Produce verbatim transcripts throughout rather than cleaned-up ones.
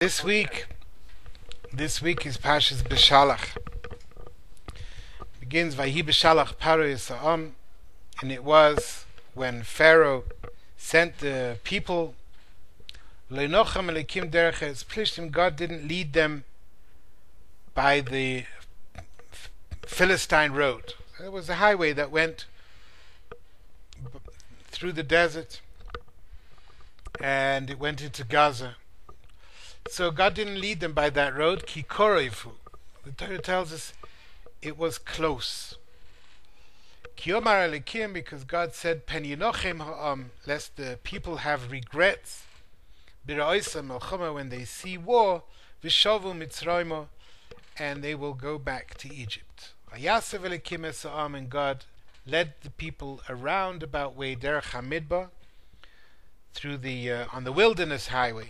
This week, this week is Parshas Beshalach. Begins Vayi Beshalach Paro Yisrael, and it was when Pharaoh sent the people. Leinocham Elikim Derech Plishtim. God didn't lead them by the Philistine road. There was a highway that went through the desert, and it went into Gaza. So God didn't lead them by that road. Ki koreifu. The Torah tells us it was close. Ki omar elikim, because God said, Pen yinochem ha'am, lest the people have regrets. B'ra'isa melchama, when they see war. V'shovu mitzraymo, and they will go back to Egypt. Vayasev elikim es ha'am, and God led the people around about way derech hamidbar, through the uh, on the wilderness highway.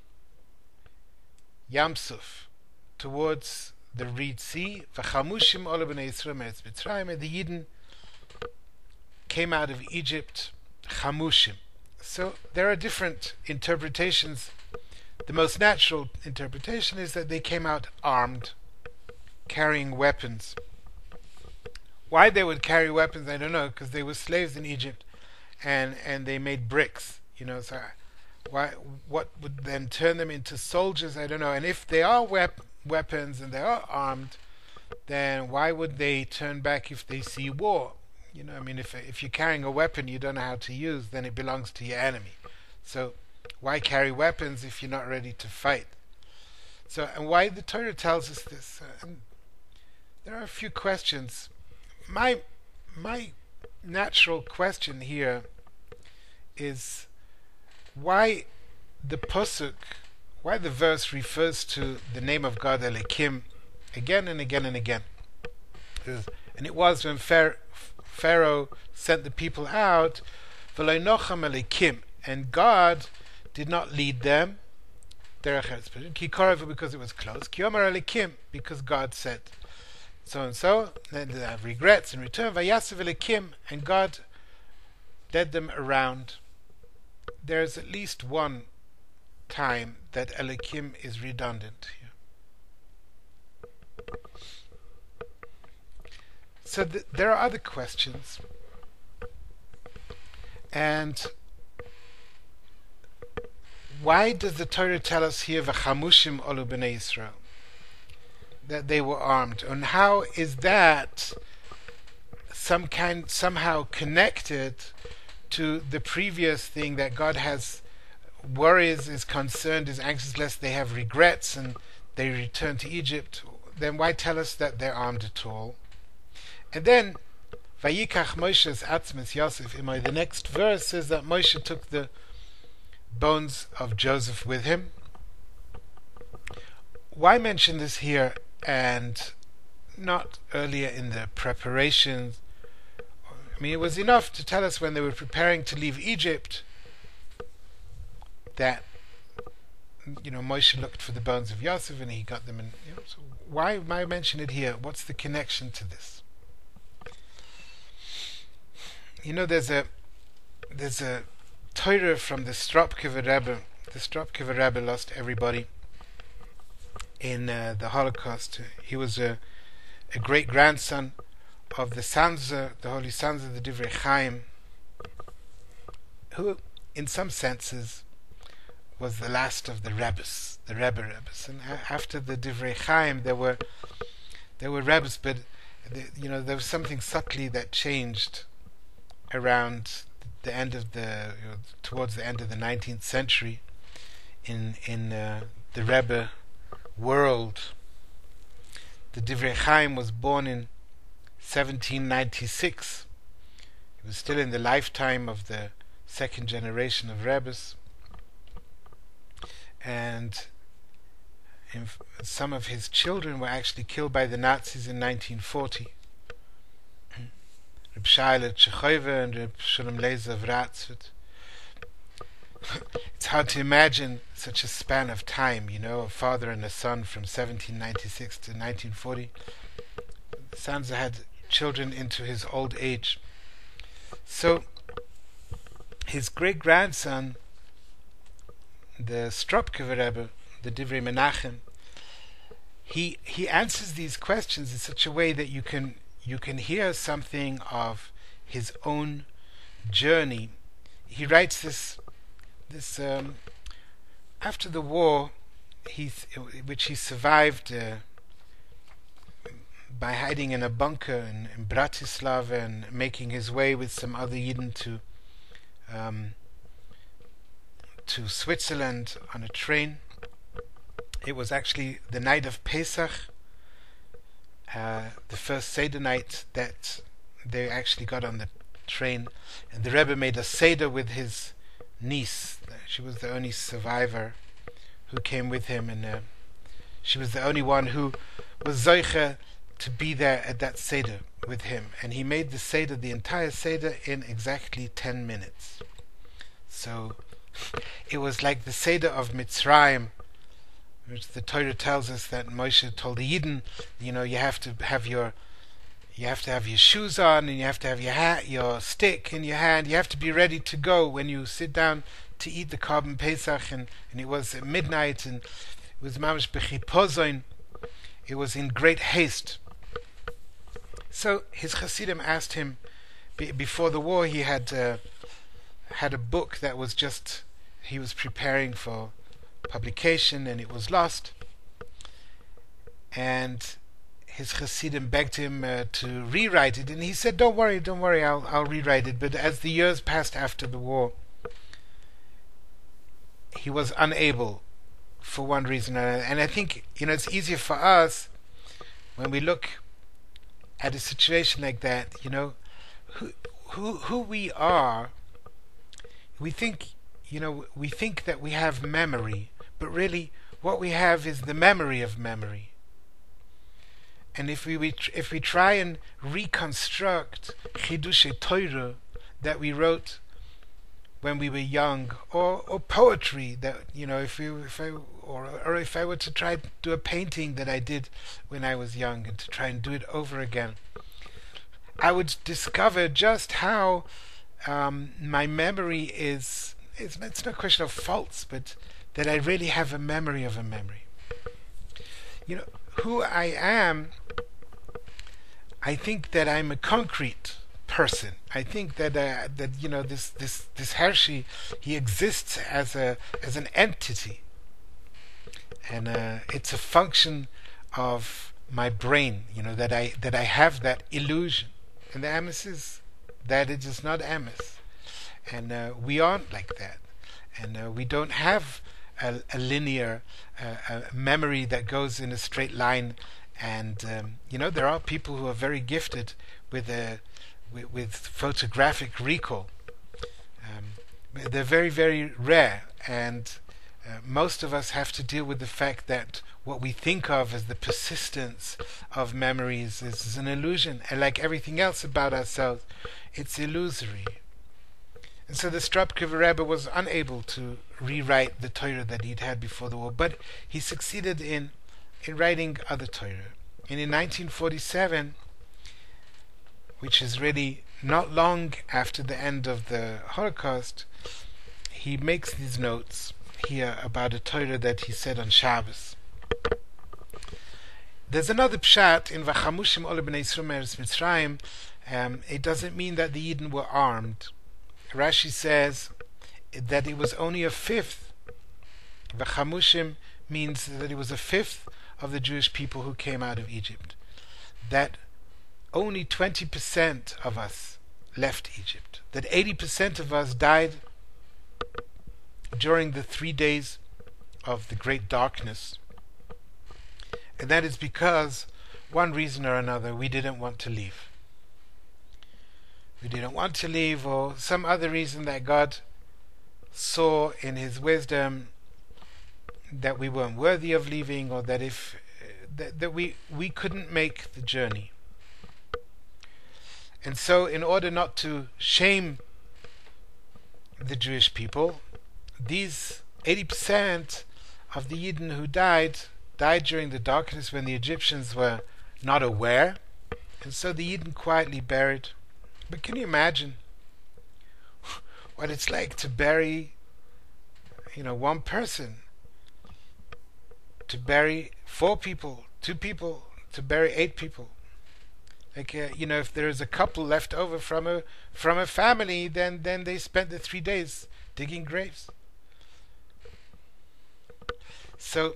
Yamsuf, towards the Reed Sea. V'chamushim ola b'nei Yisrael me'etz Mitzrayim, and the Yidden came out of Egypt. Chamushim. So there are different interpretations. The most natural interpretation is that they came out armed, carrying weapons. Why they would carry weapons, I don't know, because they were slaves in Egypt, and and they made bricks. You know, so why? What would then turn them into soldiers? I don't know. And if they are wep- weapons and they are armed, then why would they turn back if they see war? You know, I mean, if if you're carrying a weapon you don't know how to use, then it belongs to your enemy. So why carry weapons if you're not ready to fight? So, and why the Torah tells us this? Uh, and there are a few questions. My my natural question here is, why the pasuk, why the verse refers to the name of God Elikim again and again and again. And it was when Pharaoh sent the people out, V'leinocham Elikim, and God did not lead them, Ki korevu, because it was close, Ki omar Elikim, because God said so and so, then they have regrets in return, Vayasev Elikim, and God led them around. There's at least one time that Elikim is redundant here. So th- there are other questions, and why does the Torah tell us here V'chamushim olu b'nei Yisrael, that they were armed, and how is that some kind somehow connected to the previous thing, that God has worries, is concerned, is anxious lest they have regrets and they return to Egypt? Then why tell us that they're armed at all? And then Vayikach Moshe's Atzmes Yosef Imai, the next verse says that Moshe took the bones of Joseph with him. Why mention this here and not earlier in the preparations? I mean, it was enough to tell us when they were preparing to leave Egypt that, you know, Moshe looked for the bones of Yosef and he got them. And you know, so why why mention it here? What's the connection to this? You know, there's a there's a Torah from the Stropkiver Rebbe. The Stropkiver Rebbe lost everybody in uh, the Holocaust. He was a a great grandson of the Sanzer, the Holy Sanzer, the Divrei Chaim, who, in some senses, was the last of the Rebbes, the Rebbe Rebbes. And a- after the Divrei Chaim, there were there were Rebbes, but the, you know, there was something subtly that changed around the end of the, you know, towards the end of the nineteenth century, in in uh, the Rebbe world. The Divrei Chaim was born in seventeen ninety-six. He was still in the lifetime of the second generation of Rebbes, and f- some of his children were actually killed by the Nazis in nineteen forty. Reb Shaila Tchechover and Reb Shalom Lezer of Ratzford. It's hard to imagine such a span of time, you know, a father and a son from seventeen ninety-six to nineteen forty. Sanza had children into his old age. So his great grandson, the Stropkiver Rebbe, the Divrei Menachem, he he answers these questions in such a way that you can you can hear something of his own journey. He writes this this um, after the war, he which he survived uh, by hiding in a bunker in, in Bratislava and making his way with some other Yidden to um, to Switzerland on a train. It was actually the night of Pesach, uh, the first Seder night, that they actually got on the train, and the Rebbe made a Seder with his niece. She was the only survivor who came with him, and uh, she was the only one who was Zoiche to be there at that Seder with him. And he made the Seder, the entire Seder, in exactly ten minutes. So it was like the Seder of Mitzrayim, which the Torah tells us that Moshe told the Yidden, you know, you have to have your you have to have your shoes on, and you have to have your hat, your stick in your hand. You have to be ready to go when you sit down to eat the Korban Pesach. And, and it was at midnight, and it was mamash b'chipozoin. It was in great haste. So his Hasidim asked him, be, before the war, he had uh, had a book that was just he was preparing for publication, and it was lost. And his Hasidim begged him uh, to rewrite it, and he said, "Don't worry, don't worry, I'll I'll rewrite it." But as the years passed after the war, he was unable, for one reason or another. And I think, you know, it's easier for us when we look at a situation like that, you know, who who who we are. We think, you know, we think that we have memory, but really, what we have is the memory of memory. And if we, we tr- if we try and reconstruct Chidushe Torah that we wrote when we were young, or, or poetry that, you know, if we if I or or if I were to try to do a painting that I did when I was young and to try and do it over again, I would discover just how um, my memory is. It's, it's not a question of faults, but that I really have a memory of a memory. You know, who I am, I think that I'm a concrete person. I think that uh, that you know this this this Hershey, he exists as a as an entity, and uh, it's a function of my brain. You know that I that I have that illusion, and the Amos is that it is not Amos, and uh, we aren't like that, and uh, we don't have a, a linear uh, a memory that goes in a straight line. And um, you know, there are people who are very gifted with a with, with photographic recall. Um, they're very, very rare, and uh, most of us have to deal with the fact that what we think of as the persistence of memories is, is an illusion, and like everything else about ourselves, it's illusory. And so the Stropkova Rebbe was unable to rewrite the Torah that he'd had before the war, but he succeeded in in writing other Torah. And in nineteen forty-seven, which is really not long after the end of the Holocaust, he makes these notes here about a Torah that he said on Shabbos. There's another pshat in Vachamushim Ole Bnei Yisrael Meretz Mitzrayim. Um, it doesn't mean that the Yidden were armed. Rashi says that it was only a fifth. Vachamushim means that it was a fifth of the Jewish people who came out of Egypt. That only twenty percent of us left Egypt. That eighty percent of us died during the three days of the great darkness. And that is because, one reason or another, we didn't want to leave. We didn't want to leave, or some other reason that God saw in His wisdom that we weren't worthy of leaving, or that if that, that we we couldn't make the journey. And so, in order not to shame the Jewish people, these eighty percent of the Yidden who died died during the darkness when the Egyptians were not aware, and so the Yidden quietly buried. But can you imagine what it's like to bury, you know, one person to bury four people, two people to bury eight people. Like uh, you know, if there is a couple left over from a from a family, then then they spent the three days digging graves. So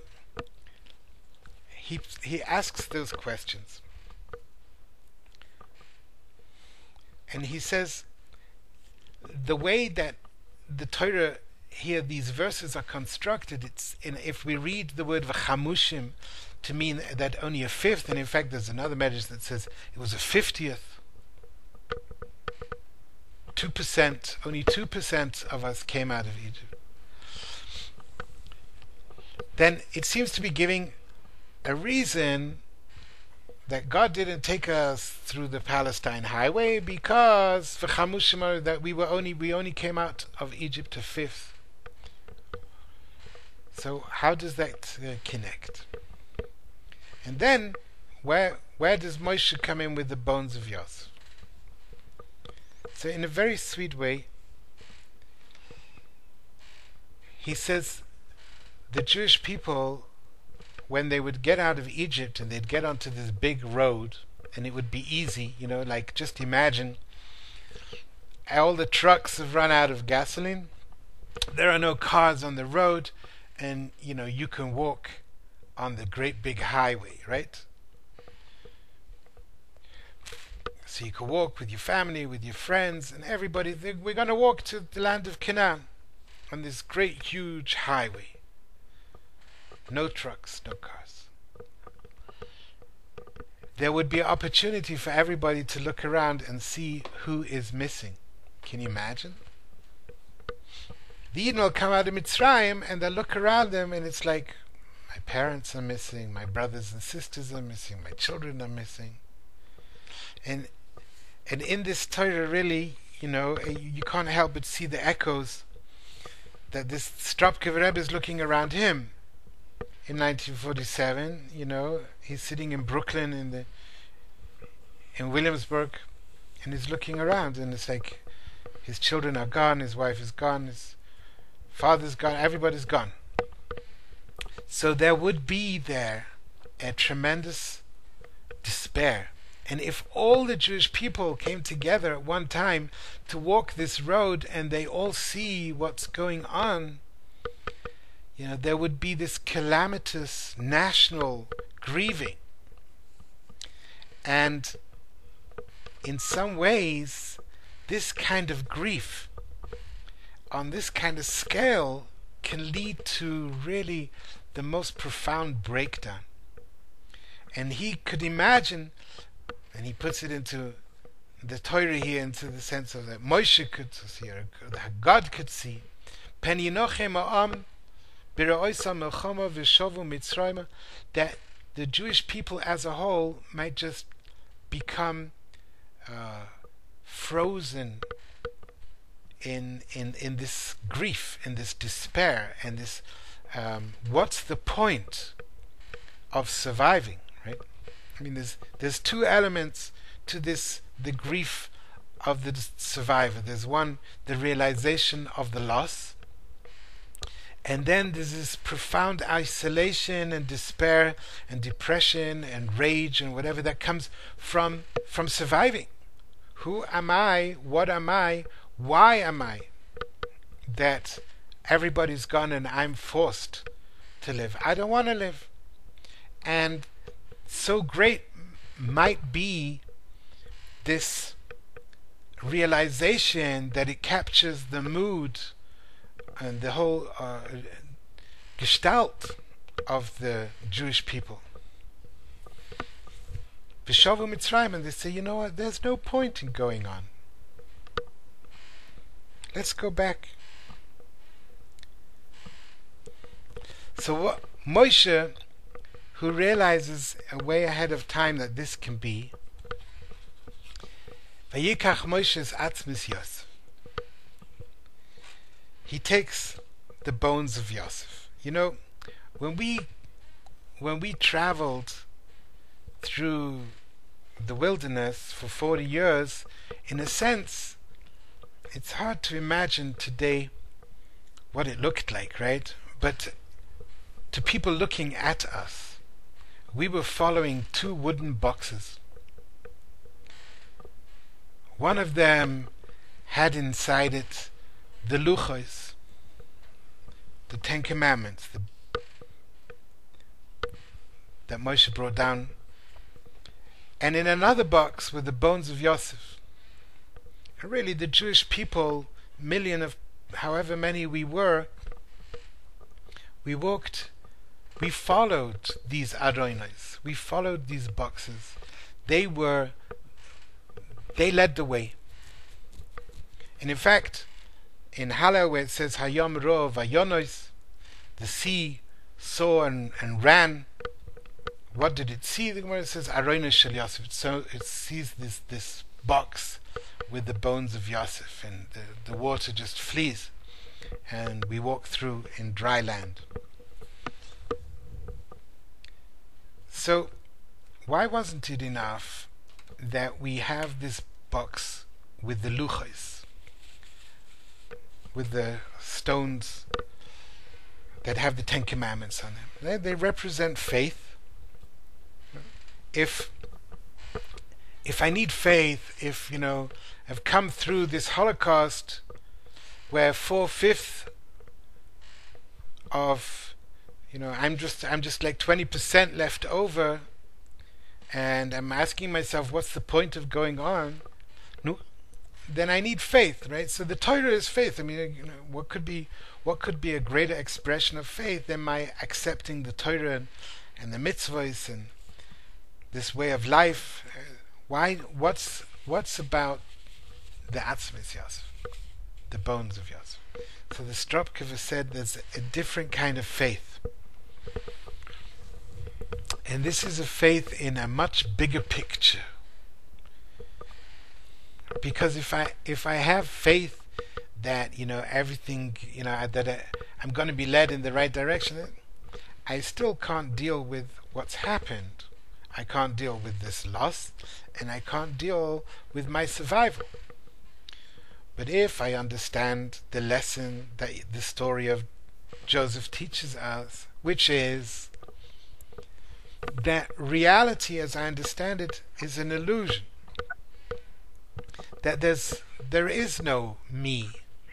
he he asks those questions, and he says the way that the Torah here, these verses are constructed, it's in, if we read the word v'chamushim to mean that only a fifth, and in fact there's another medrash that says it was a fiftieth, two percent, only two percent of us came out of Egypt, then it seems to be giving a reason that God didn't take us through the Palestine highway because v'chamushim, that we were only we only came out of Egypt a fifth. So how does that uh, connect? And then, where where does Moshe come in with the bones of Yosef? So in a very sweet way, he says the Jewish people, when they would get out of Egypt and they'd get onto this big road, and it would be easy, you know, like just imagine all the trucks have run out of gasoline, there are no cars on the road, and you know you can walk on the great big highway, right? So you can walk with your family, with your friends, and everybody. We're going to walk to the land of Canaan on this great huge highway. No trucks, no cars. There would be an opportunity for everybody to look around and see who is missing. Can you imagine? The Yidden will come out of Mitzrayim and they'll look around them, and it's like, my parents are missing, my brothers and sisters are missing, my children are missing. And and in this Torah, really, you know, you can't help but see the echoes that this Stropke Rebbe is looking around him. In nineteen forty-seven, you know, he's sitting in Brooklyn, in the in Williamsburg, and he's looking around, and it's like his children are gone, his wife is gone, his father's gone, everybody's gone. So there would be there a tremendous despair. And if all the Jewish people came together at one time to walk this road and they all see what's going on, you know, there would be this calamitous national grieving. And in some ways, this kind of grief on this kind of scale can lead to really the most profound breakdown. And he could imagine, and he puts it into the Torah here, into the sense of that Moshe could see, or that God could see, Pen yinochem ha'am b'ra'osa melchama v'shovu Mitzrayim, that the Jewish people as a whole might just become uh, frozen in in in this grief, in this despair, and this um, what's the point of surviving, right? I mean, there's there's two elements to this, the grief of the survivor. There's one, the realization of the loss, and then there's this profound isolation and despair and depression and rage and whatever that comes from from surviving. Who am I? What am I? Why am I that everybody's gone and I'm forced to live? I don't want to live. And so great might be this realization that it captures the mood and the whole uh, gestalt of the Jewish people. V'shovu Mitzrayim, and they say, you know what, there's no point in going on. Let's go back. So what Moshe, who realizes a way ahead of time that this can be, Vayikach Moshe's atzmis Yosef. He takes the bones of Yosef. You know, when we when we traveled through the wilderness for forty years, in a sense, it's hard to imagine today what it looked like, right? But to people looking at us, we were following two wooden boxes. One of them had inside it the Luchos, the Ten Commandments, the, that Moshe brought down. And in another box were the bones of Yosef. And really the Jewish people, million of however many we were, we walked, we followed these Aronos, we followed these boxes. They were, they led the way. And in fact, in Hallel where it says Hayom Ro Vayonos, the sea saw and, and ran. What did it see? The Gemara says Aronos Shel Yosef. So it sees this this box with the bones of Yosef, and the, the water just flees, and we walk through in dry land. So why wasn't it enough that we have this box with the luchos, with the stones that have the Ten Commandments on them? They, they represent faith. If if I need faith, if you know I've come through this Holocaust where four fifths of you know I'm just I'm just like twenty percent left over, and I'm asking myself, what's the point of going on? No, then I need faith, right? So the Torah is faith. I mean, you know, what could be what could be a greater expression of faith than my accepting the Torah and, and the mitzvahs and this way of life? Why? What's what's about the Atzmis Yosef, the bones of Yosef? So the Stropkova said there's a different kind of faith, and this is a faith in a much bigger picture. Because if I if I have faith that you know everything you know that I, I'm going to be led in the right direction, I still can't deal with what's happened. I can't deal with this loss, and I can't deal with my survival. But if I understand the lesson that the story of Joseph teaches us, which is that reality, as I understand it, is an illusion. That there's there is no me.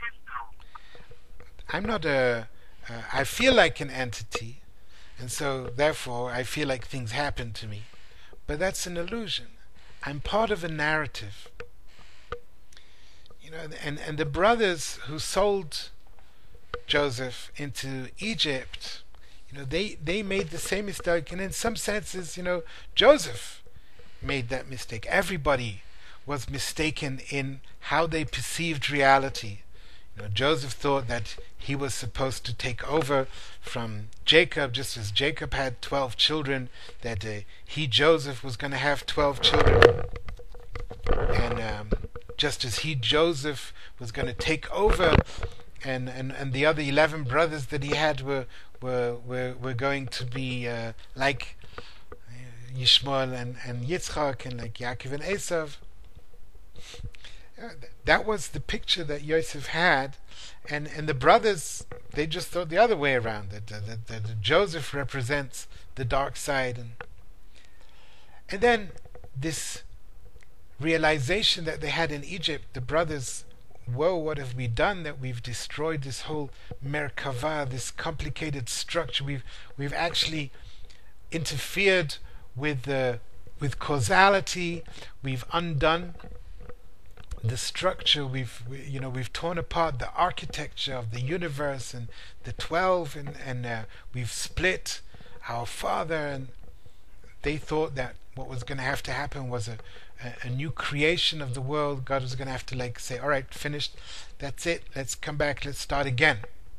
I'm not a. Uh, I feel like an entity, and so therefore I feel like things happen to me. But that's an illusion. I'm part of a narrative. You know, and, and the brothers who sold Joseph into Egypt, you know, they, they made the same mistake, and in some senses, you know, Joseph made that mistake. Everybody was mistaken in how they perceived reality. You know, Joseph thought that he was supposed to take over from Jacob, just as Jacob had twelve children, that uh, he, Joseph, was going to have twelve children. And um, just as he, Joseph, was going to take over, and, and, and the other eleven brothers that he had were were were, were going to be uh, like Yishmael and, and Yitzchak, and like Yaakov and Esav. That was the picture that Yosef had, and, and the brothers, they just thought the other way around, that, that, that, that Joseph represents the dark side. And, and then this realization that they had in Egypt, the brothers, whoa, what have we done that we've destroyed this whole Merkava, this complicated structure. We've we've actually interfered with the with causality. We've undone the structure. We've we, you know we've torn apart the architecture of the universe and the twelve, and and uh, we've split our father. And they thought that what was going to have to happen was a, a a new creation of the world. God was going to have to like say, all right, finished, that's it, let's come back, let's start again.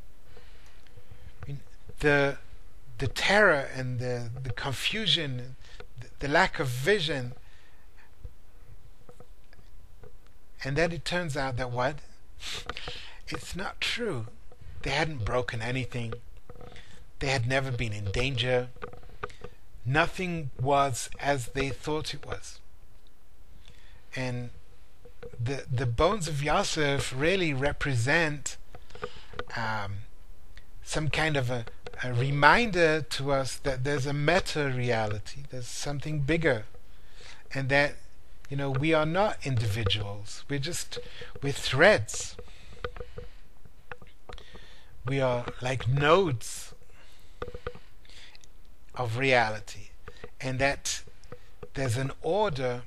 I mean, the the terror and the the confusion, the, the lack of vision. And then it turns out that what? It's not true. They hadn't broken anything. They had never been in danger. Nothing was as they thought it was. And the the bones of Yosef really represent um, some kind of a, a reminder to us that there's a meta reality, there's something bigger, and that, you know, we are not individuals. We're just, we're threads. We are like nodes of reality, and that there's an order,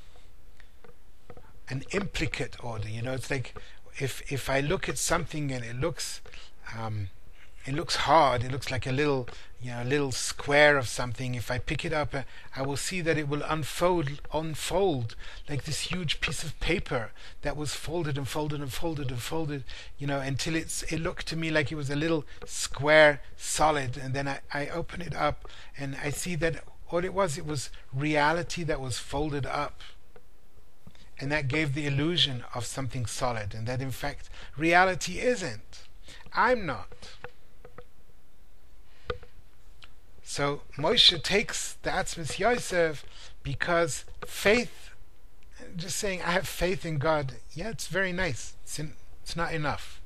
an implicate order. You know, it's like if if I look at something and it looks um, it looks hard, it looks like a little, you know, a little square of something. If I pick it up, uh, I will see that it will unfold, unfold like this huge piece of paper that was folded and folded and folded and folded, you know, until it's it looked to me like it was a little square solid. And then I, I open it up and I see that all it was, it was reality that was folded up. And that gave the illusion of something solid, and that in fact reality isn't. I'm not. So Moshe takes the Atzmas Yosef because faith, just saying I have faith in God, yeah, it's very nice. It's, in, it's not enough.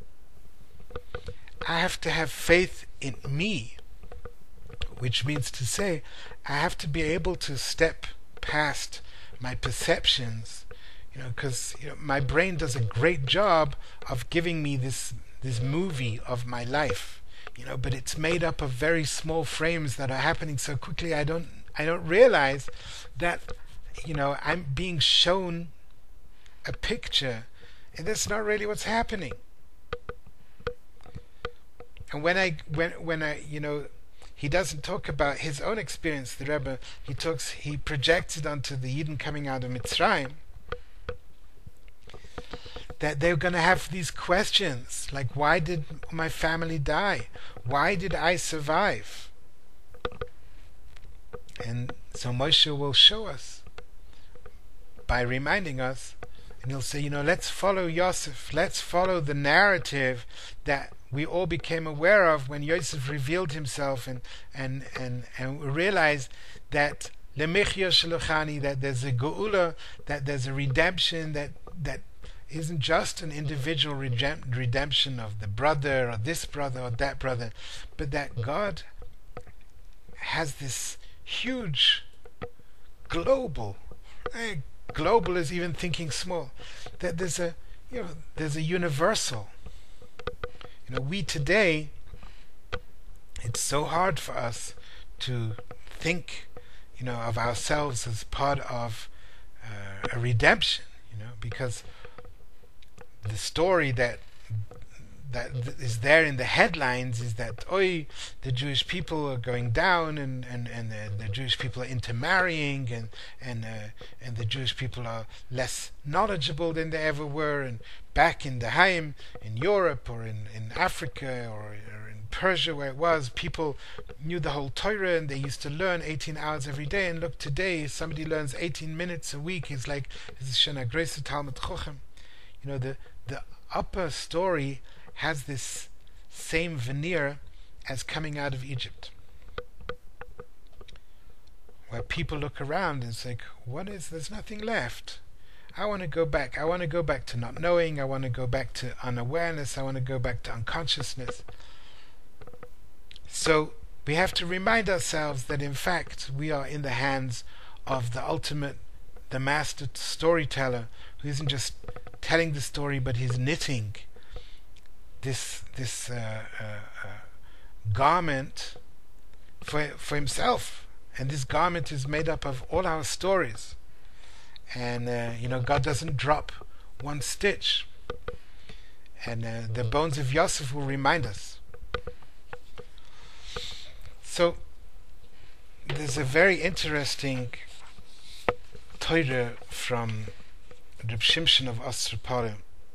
I have to have faith in me, which means to say I have to be able to step past my perceptions, you know, because, you know, my brain does a great job of giving me this this movie of my life, you know, but it's made up of very small frames that are happening so quickly. I don't I don't realize that, you know, I'm being shown a picture, and that's not really what's happening. And when I when when I you know, he doesn't talk about his own experience, the Rebbe. He talks he projects it onto the Yidden coming out of Mitzrayim, that they're going to have these questions like, why did my family die? Why did I survive? And so Moshe will show us by reminding us, and he'll say, you know, let's follow Yosef, let's follow the narrative that we all became aware of when Yosef revealed himself, and and and, and realized that Lemichya Shalochani, that there's a geula, that there's a redemption, that that isn't just an individual redemp- redemption of the brother or this brother or that brother, but that God has this huge global, eh, global is even thinking small, that there's a, you know, there's a universal. You know, we today, it's so hard for us to think, you know, of ourselves as part of uh, a redemption, you know, because the story that that is there in the headlines is that, oi, the Jewish people are going down, and and and the, the Jewish people are intermarrying, and and uh, and the Jewish people are less knowledgeable than they ever were, and back in the Haim in Europe or in in Africa or, or in Persia, where it was, people knew the whole Torah and they used to learn eighteen hours every day. And look, today somebody learns eighteen minutes a week. It's like it's Shana Grace Talmud Chochem. You know, the the upper story has this same veneer as coming out of Egypt, where people look around and say, what is, there's nothing left. I want to go back. I want to go back to not knowing. I want to go back to unawareness. I want to go back to unconsciousness. So we have to remind ourselves that in fact we are in the hands of the ultimate, the master storyteller, who isn't just telling the story, but he's knitting this this uh, uh, uh, garment for for himself, and this garment is made up of all our stories. And uh, you know, God doesn't drop one stitch, and uh, the bones of Yosef will remind us. So there's a very interesting Torah from Reb Shimshon of Ostropole.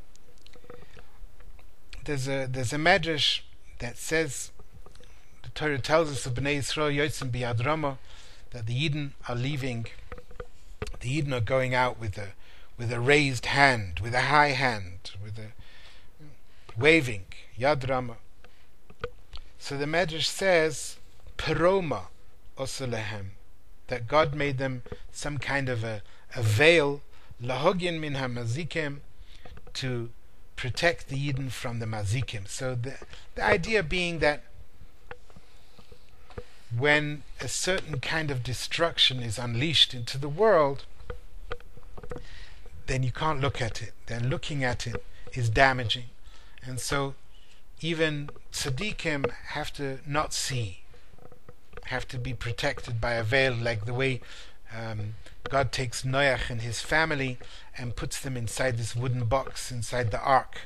There's a there's a medrash that says, the Torah tells us of Bnei Yisrael Yotzim Biyad Rama, that the Yidden are leaving, the Yidden are going out with a with a raised hand, with a high hand, with a waving Yad Rama. So the medrash says, Peroma Oselehem, that God made them some kind of a, a veil, Lahogin min hamazikim, to protect the Yidden from the mazikim. So the the idea being that when a certain kind of destruction is unleashed into the world, then you can't look at it. Then looking at it is damaging. And so even tzaddikim have to not see, have to be protected by a veil, like the way um, God takes Noach and his family and puts them inside this wooden box inside the ark.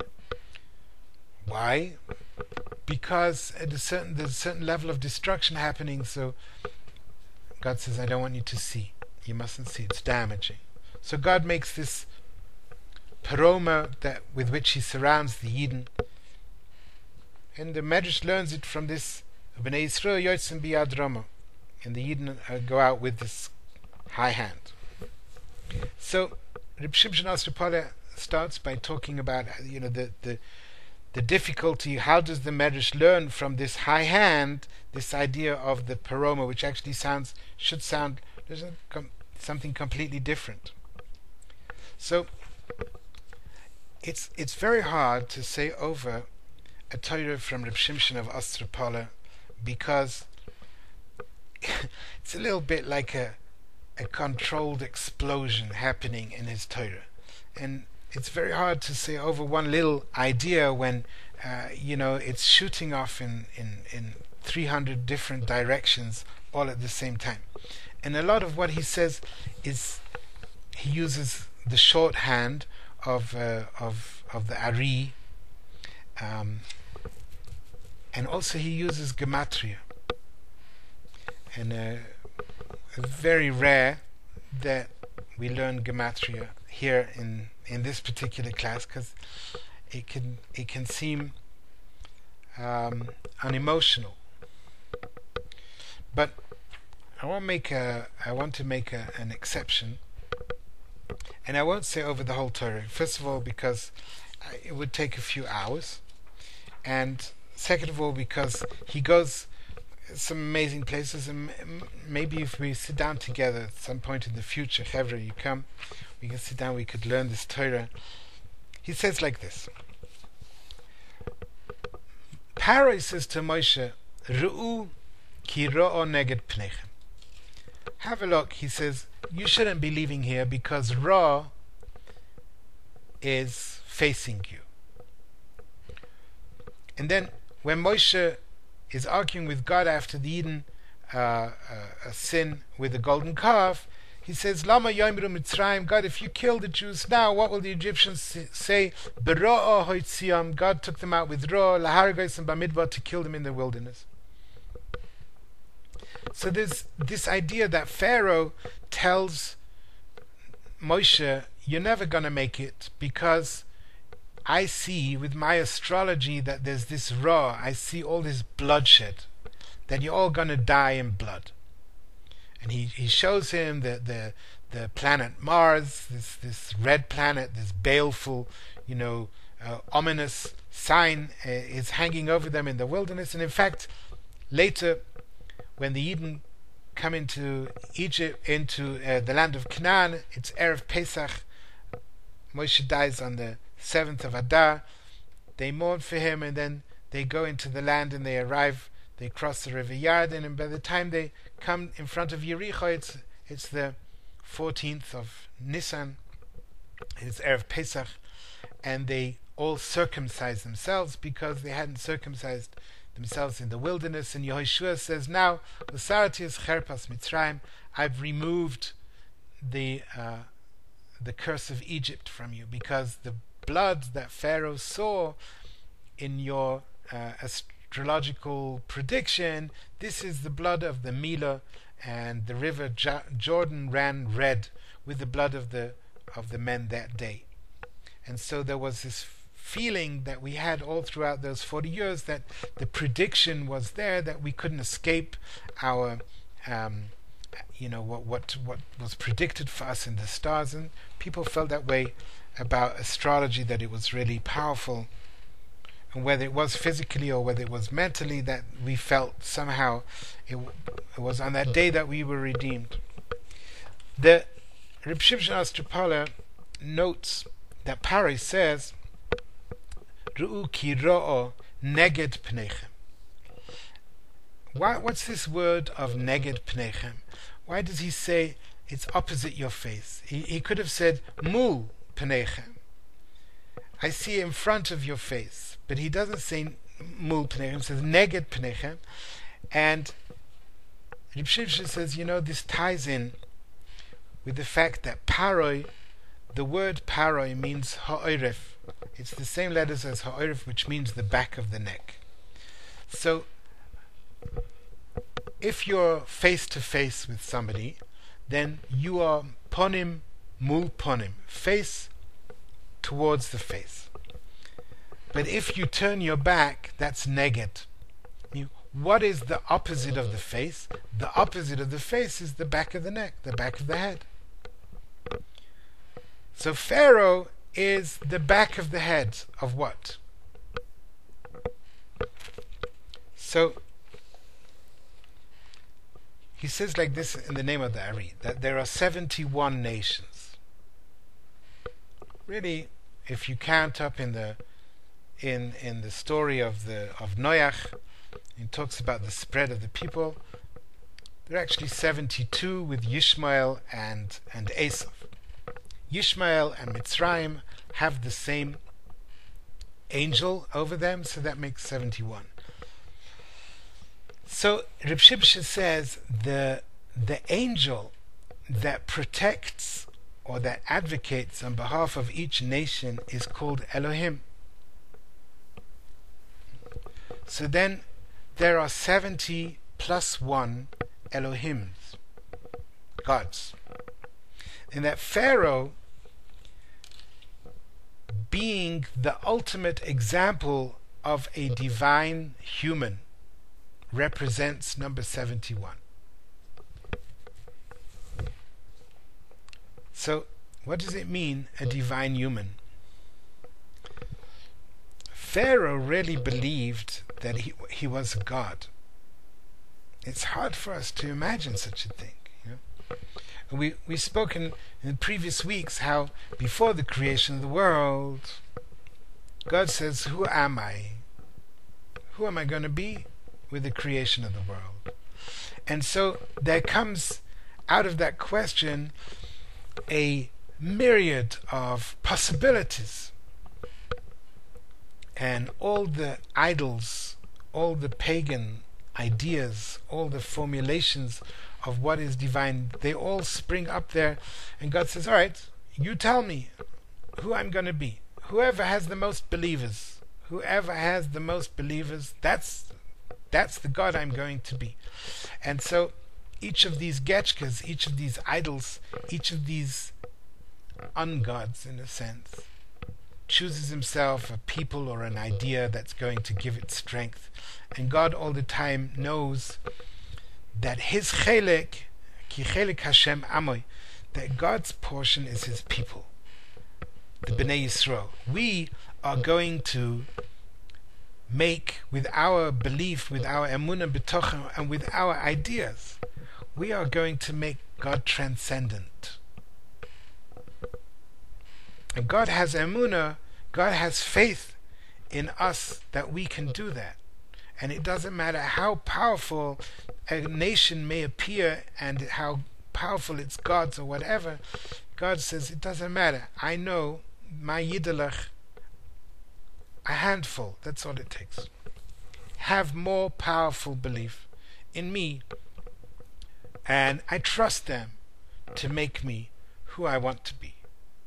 Why? Because at a certain, there's a certain level of destruction happening, so God says, I don't want you to see. You mustn't see. It's damaging. So God makes this paroma that with which he surrounds the Yidden. And the Medrash learns it from this Bnei Yisrael yotzim biyad rama, and the Yidden uh, go out with this high hand. So Reb Shimshon Asrapala starts by talking about, you know, the the the difficulty. How does the Medrash learn from this high hand this idea of the paroma, which actually sounds should sound com- something completely different? So it's it's very hard to say over a Torah from Reb Shimshon of Asrapala, because it's a little bit like a a controlled explosion happening in his Torah, and it's very hard to say over one little idea when uh, you know it's shooting off in, in, in three hundred different directions all at the same time. And a lot of what he says is he uses the shorthand of uh, of of the Ari, um, and also he uses gematria. And uh, it's very rare that we learn gematria here in, in this particular class, because it can it can seem um, unemotional. But I want make a I want to make a, an exception, and I won't say over the whole Torah. First of all, because I, it would take a few hours, and second of all, because he goes some amazing places, and m- maybe if we sit down together at some point in the future, Chevra, you come, we can sit down, we could learn this Torah. He says like this. Paro says to Moshe, Ru'u ki ro'o neged pnechem. Have a look, he says, you shouldn't be leaving here because Ra is facing you. And then when Moshe is arguing with God after the Eden uh, uh, a sin with the golden calf, he says, Lama yoimru Mitzrayim, God, if you kill the Jews now, what will the Egyptians say? Bero'o hoitziam, God took them out with Ro, lahargois and bamidbar, to kill them in the wilderness. So there's this idea that Pharaoh tells Moshe, you're never going to make it, because I see with my astrology that there's this Ra, I see all this bloodshed, that you're all going to die in blood. And he, he shows him the, the the planet Mars, this this red planet, this baleful, you know, uh, ominous sign uh, is hanging over them in the wilderness. And in fact, later, when the Eden come into Egypt, into uh, the land of Canaan, it's Erev Pesach. Moshe dies on the seventh of Adar. They mourn for him, and then they go into the land, and they arrive. They cross the river Yarden, and by the time they come in front of Yericho, it's it's the fourteenth of Nisan. It's Erev Pesach, and they all circumcise themselves because they hadn't circumcised themselves in the wilderness. And Yehoshua says, "Now, L'sarati es cherpas Mitzrayim, I've removed the uh, the curse of Egypt from you, because the blood that Pharaoh saw in your uh, astrological prediction, this is the blood of the Mila, and the river ja- Jordan ran red with the blood of the of the men that day." And so there was this feeling that we had all throughout those forty years that the prediction was there, that we couldn't escape our um, you know what what what was predicted for us in the stars. And people felt that way about astrology, that it was really powerful, and whether it was physically or whether it was mentally, that we felt somehow it, it was on that day that we were redeemed. The Reb Shimshon Asrapala notes that Pari says, Ru'u ki ro'o neged pnechem. Why, what's this word of neged pnechem? Why does he say it's opposite your face? He, he could have said mul pnechem. I see in front of your face, but he doesn't say mul pnechem. He says neged pnechem, and Reb Shimshon says, you know, this ties in with the fact that paroi, the word paroi means ha'oref. It's the same letters as ha'oref, which means the back of the neck. So, if you're face to face with somebody, then you are ponim mul ponim, face towards the face. But if you turn your back, that's neged. You, what is the opposite of the face? The opposite of the face is the back of the neck, the back of the head. So Pharaoh is the back of the head of what? So he says like this in the name of the Ari, that there are seventy-one nations. Really, if you count up in the in in the story of the of Noach, it talks about the spread of the people. There are actually seventy-two with Yishmael and and Esav. Yishmael and Mitzrayim have the same angel over them, so that makes seventy-one. So Reb Shimshon says the the angel that protects or that advocates on behalf of each nation is called Elohim. So then there are seventy plus one Elohims, gods. And that Pharaoh, being the ultimate example of a divine human, represents number seventy-one. So, what does it mean, a divine human? Pharaoh really believed that he he was a god. It's hard for us to imagine such a thing. You know? We we spoke in, in previous weeks how before the creation of the world, God says, "Who am I? Who am I going to be with the creation of the world?" And so there comes out of that question a myriad of possibilities, and all the idols, all the pagan ideas, all the formulations of what is divine, they all spring up there, and God says, all right, you tell me who I'm going to be. Whoever has the most believers, whoever has the most believers, that's that's the God I'm going to be. And so each of these getchkas, each of these idols, each of these ungods in a sense, chooses himself a people or an idea that's going to give it strength. And God all the time knows that his chelek, ki chelek Hashem amoy, that God's portion is his people, the Bnei Yisrael. We are going to make, with our belief, with our emunah b'tochen, and with our ideas, we are going to make God transcendent. And God has emunah, God has faith in us that we can do that. And it doesn't matter how powerful a nation may appear and how powerful its gods or whatever, God says, it doesn't matter. I know my yiddelach, a handful, that's all it takes. Have more powerful belief in me, and I trust them to make me who I want to be.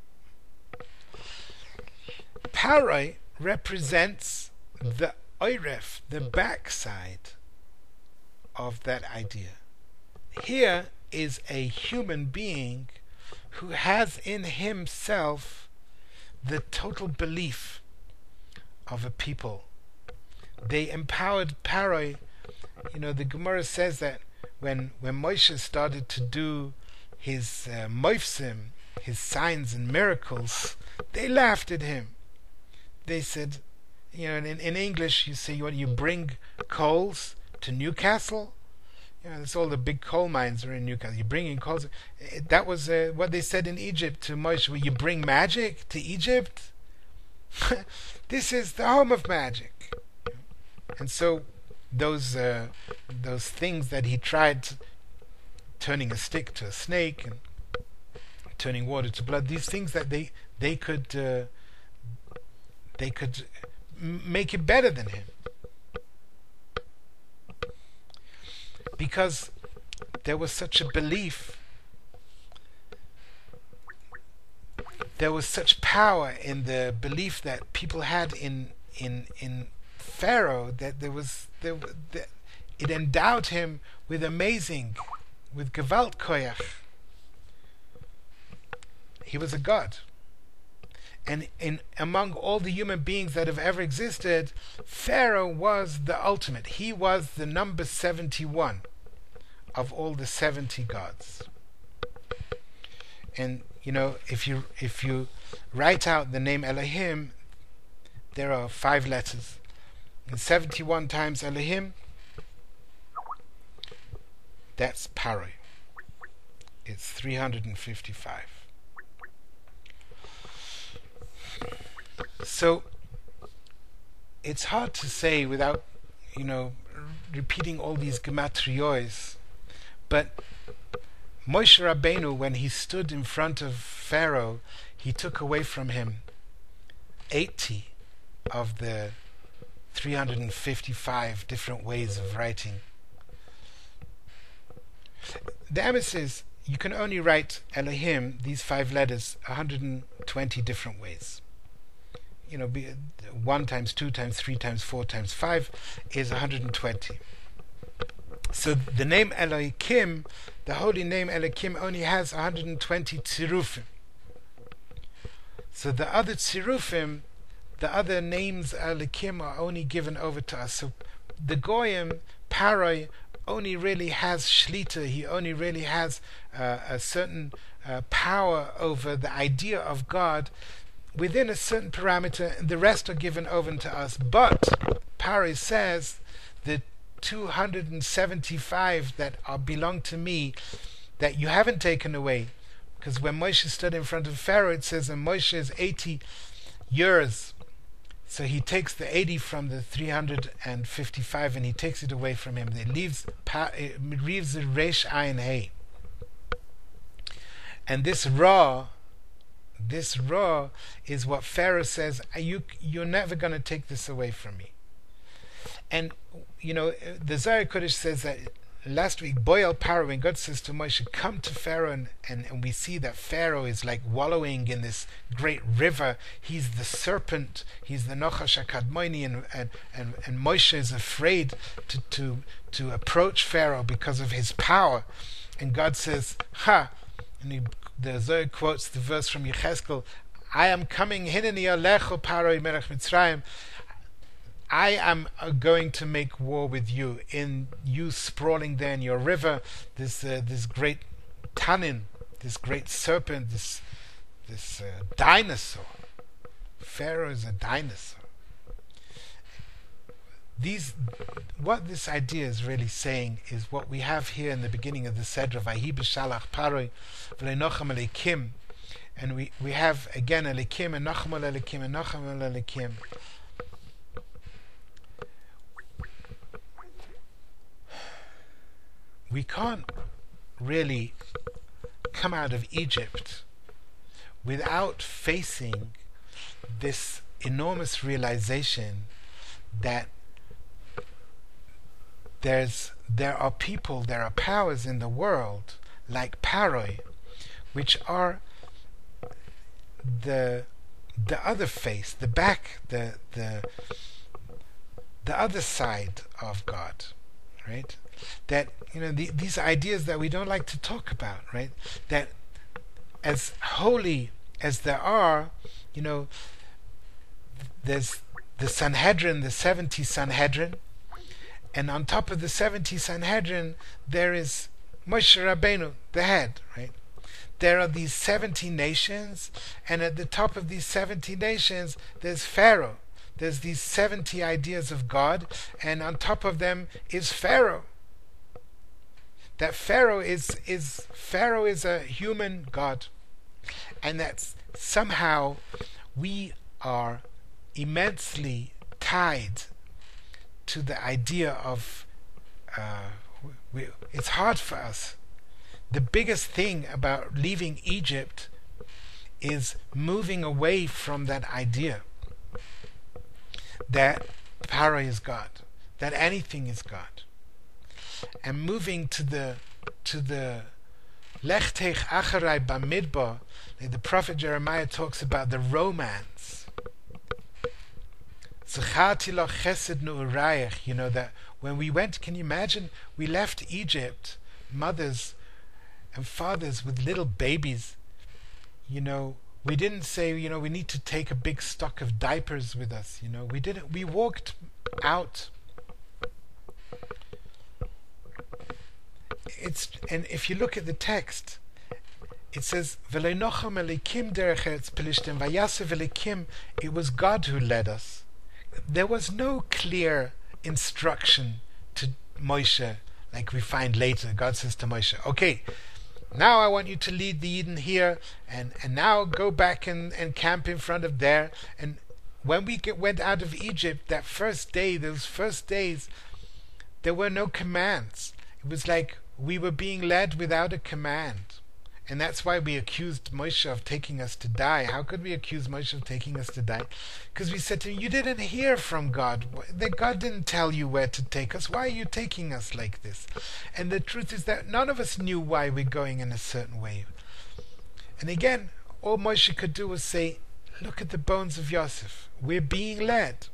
Paroi represents the oiref, the backside of that idea. Here is a human being who has in himself the total belief of a people. They empowered Paroi. You know, the Gemara says that when when Moshe started to do his uh, moifsim, his signs and miracles, they laughed at him. They said, you know, in, in English you say, what, you bring coals to Newcastle? You know, that's all the big coal mines are in Newcastle. You bring in coals. That was uh, what they said in Egypt to Moshe. Will you bring magic to Egypt? This is the home of magic. And so those uh, those things that he tried, turning a stick to a snake and turning water to blood, these things that they they could uh, they could m- make it better than him, because there was such a belief, there was such power in the belief that people had in in in Pharaoh, that there was there, that it endowed him with amazing, with Gewalt Koyach. He was a god. And in among all the human beings that have ever existed, Pharaoh was the ultimate. He was the number seventy-one of all the seventy gods. And you know, if you if you write out the name Elohim, there are five letters. And seventy-one times Elohim, that's Paroi. It's three hundred fifty-five. So it's hard to say without, you know, repeating all these gematriyos, but Moshe Rabbeinu, when he stood in front of Pharaoh, he took away from him eighty of the three hundred fifty-five different ways of writing. The emes is, you can only write Elohim, these five letters, one hundred twenty different ways. You know, be, one times two times three times four times five is one hundred twenty. So the name Elohim, the holy name Elohim, only has one hundred twenty tzirufim. So the other tzirufim, the other names Elohim, are only given over to us. So the Goyim, Paroi, only really has shlita. He only really has uh, a certain uh, power over the idea of God within a certain parameter, and the rest are given over to us. But Paroi says the two hundred seventy-five that are belong to me, that you haven't taken away, because when Moshe stood in front of Pharaoh, it says, and Moshe is eighty years, so he takes the eighty from the three hundred fifty-five and he takes it away from him. It leaves it leaves the Resh Ayin Hey, and this Ra, this Ra is what Pharaoh says, you you're never going to take this away from me. And you know, the Zohar Kodesh says that last week, Boil Paro, when God says to Moshe, come to Pharaoh, and, and, and we see that Pharaoh is like wallowing in this great river. He's the serpent, he's the Nochash HaKadmoni, and, and, and, and Moshe is afraid to, to, to approach Pharaoh because of his power. And God says, ha, and he, the Zohar quotes the verse from Yechezkel, I am coming, Hineni Alecho Paro Melech Mitzrayim, I am going to make war with you, in you sprawling there in your river, this uh, this great Tanin, this great serpent, this this uh, dinosaur. Pharaoh is a dinosaur. These, what this idea is really saying is what we have here in the beginning of the Sedra, Vahi b'shalach paroi v'le'nochem elikim, and we we have again elikim and nochem elikim and nochem elikim. We can't really come out of Egypt without facing this enormous realization that there's there are people, there are powers in the world like Paroi, which are the the other face, the back, the the the other side of God, right? That, you know, the, these ideas that we don't like to talk about, right? That as holy as there are, you know, there's the Sanhedrin, the seventy Sanhedrin, and on top of the seventy Sanhedrin there is Moshe Rabbeinu, the head, right? There are these seventy nations, and at the top of these seventy nations there's Pharaoh. There's these seventy ideas of God, and on top of them is Pharaoh. That Pharaoh is is Pharaoh is a human god, and that somehow we are immensely tied to the idea of uh, we, it's hard for us. The biggest thing about leaving Egypt is moving away from that idea that Pharaoh is God, that anything is God, and moving to the to the Lech Teich Acharai Bamidbar. The prophet Jeremiah talks about the romance. Zacharti lo chesed nu'urayich. You know that when we went, can you imagine? We left Egypt, mothers and fathers with little babies. You know, we didn't say, you know, we need to take a big stock of diapers with us. You know, we didn't. We walked out. It's and if you look at the text, it says, "V'leinocham elikim derech eretz Pelishtim vayasev elikim." It was God who led us. There was no clear instruction to Moshe, like we find later. God says to Moshe, "Okay, now I want you to lead the Eden here, and, and now go back and, and camp in front of there." And when we get, went out of Egypt, that first day, those first days, there were no commands. It was like we were being led without a command. And that's why we accused Moshe of taking us to die. How could we accuse Moshe of taking us to die? Because we said to him, you didn't hear from God. That God didn't tell you where to take us. Why are you taking us like this? And the truth is that none of us knew why we're going in a certain way. And again, all Moshe could do was say, look at the bones of Yosef. We're being led.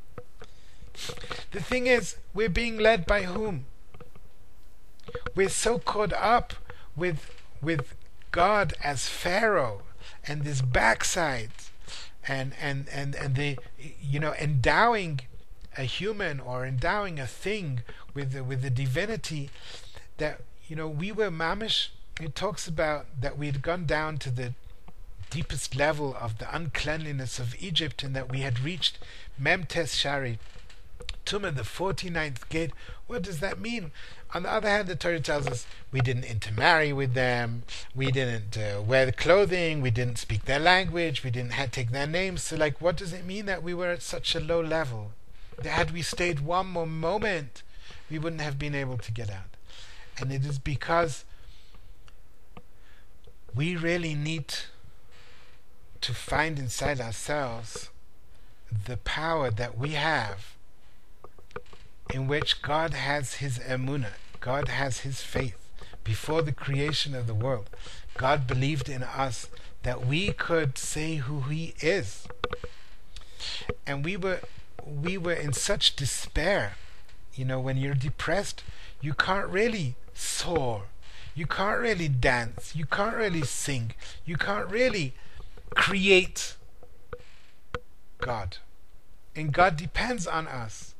The thing is, we're being led by whom? We're so caught up with with God as Pharaoh and this backside and and and and the you know endowing a human or endowing a thing with the, with the divinity, that you know we were mamish. It talks about that we had gone down to the deepest level of the uncleanliness of Egypt, and that we had reached Memtes Shari Tumah, the forty-ninth gate. What does that mean? On the other hand, the Torah tells us we didn't intermarry with them, we didn't uh, wear the clothing, we didn't speak their language, we didn't have, take their names. So, like, what does it mean that we were at such a low level? That had we stayed one more moment, we wouldn't have been able to get out. And it is because we really need to find inside ourselves the power that we have, in which God has his emunah, God has his faith. Before the creation of the world, God believed in us that we could say who he is. And we were we were in such despair. You know, when you're depressed, you can't really soar, you can't really dance, you can't really sing, you can't really create God. And God depends on us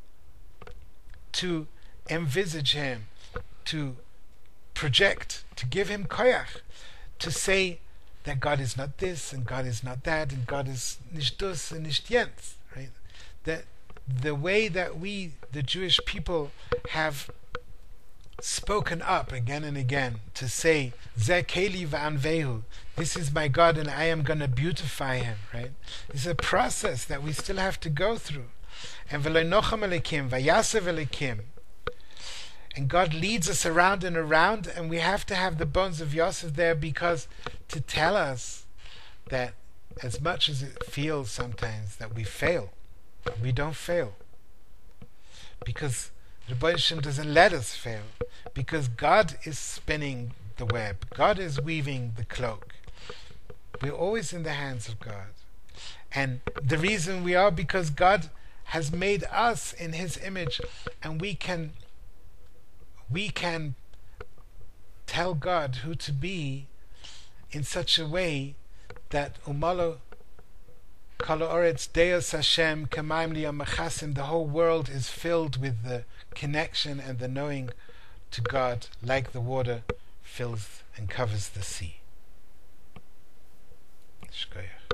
to envisage him, to project, to give him koyach, to say that God is not this and God is not that and God is nicht dus and nicht jens, right? That the way that we, the Jewish people, have spoken up again and again to say Ze keli v'anvehu, this is my God and I am going to beautify him, right? It's a process that we still have to go through. And v'leinocham elikim vayasev elikim, and God leads us around and around, and we have to have the bones of Yosef there, because to tell us that as much as it feels sometimes that we fail, we don't fail, because the Rebbe Hashem doesn't let us fail, because God is spinning the web, God is weaving the cloak. We're always in the hands of God, and the reason we are because God has made us in his image, and we can we can tell God who to be in such a way that umalo kala oretz deus Hashem kamaim liyam mechasim, the whole world is filled with the connection and the knowing to God, like the water fills and covers the sea. Shkoyach.